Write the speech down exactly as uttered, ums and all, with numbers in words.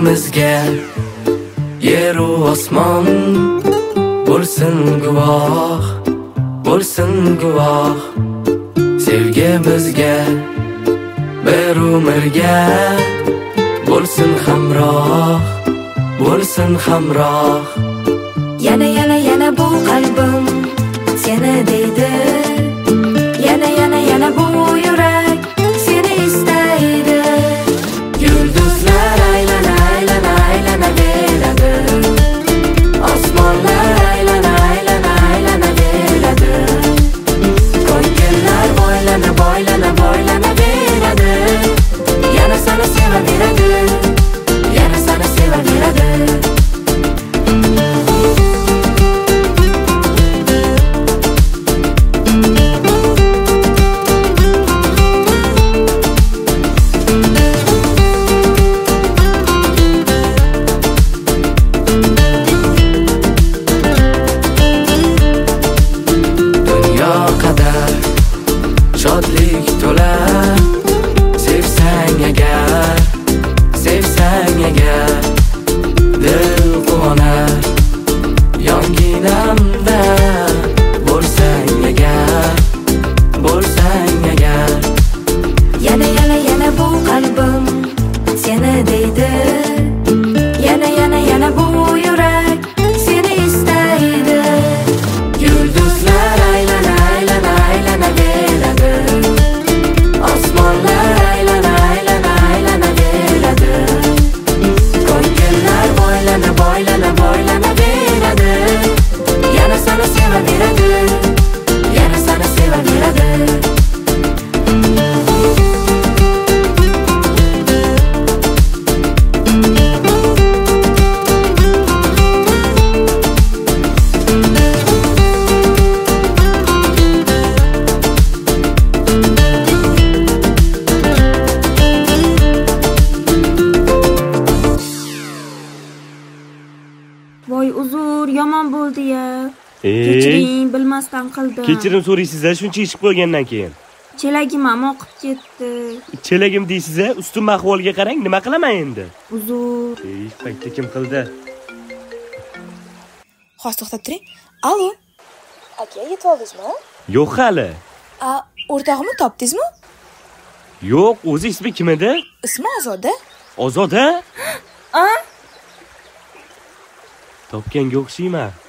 Sevgimizga yer u osmon bo'lsin guvoh, bo'lsin guvoh. Sevgimizga bir umrga bo'lsin hamroh, bo'lsin hamroh. Yana yana yana bu qalbim seni deydi. Yana yana yana bu yurak seni istaydi. Yulduzlar aylana aylana aylana veradi. Osmonlar aylana aylana aylana veradi. Ko'ngillar boylana boylana boylana veradi. Yana seni sevaveradi. Yana seni sevaveradi. Shodlik to'la sevsang agar, sevsang agar dil quvonar. Yonginamda bo'lsang agar, bo'lsang agar. Yana yana yana bu qalbim seni deydi. Yana yana yana bu yurak seni istaydi. Yulduzlar aylana aylana aylana veradi. Osmonlar aylana aylana aylana veradi. Ko'ngillar boylana boylana boylana veradi. Yana seni sevaveradi. Yana seni sevaveradi. Voy uzr, yomon bo'ldi-ya. Ey, Kechiring, bilmasdan qildim. kechirim so'raysiz-a, shuncha ichib qo'ygandan keyin. Chelagim ham oqib ketdi. Chelagim deysiz-a, ustim ahvolga qarang, nima qilaman endi? Uzr. Ey, paytda kim qildi? Hozir to'xtab turing. Allo. Aka, yetib oldingizmi? Yo'q hali. A, o'rtog'imni topdingizmi? Yo'q, o'zi ismi kim edi? Ismi Ozoda. Ozoda? A? Topganga o'xshayman.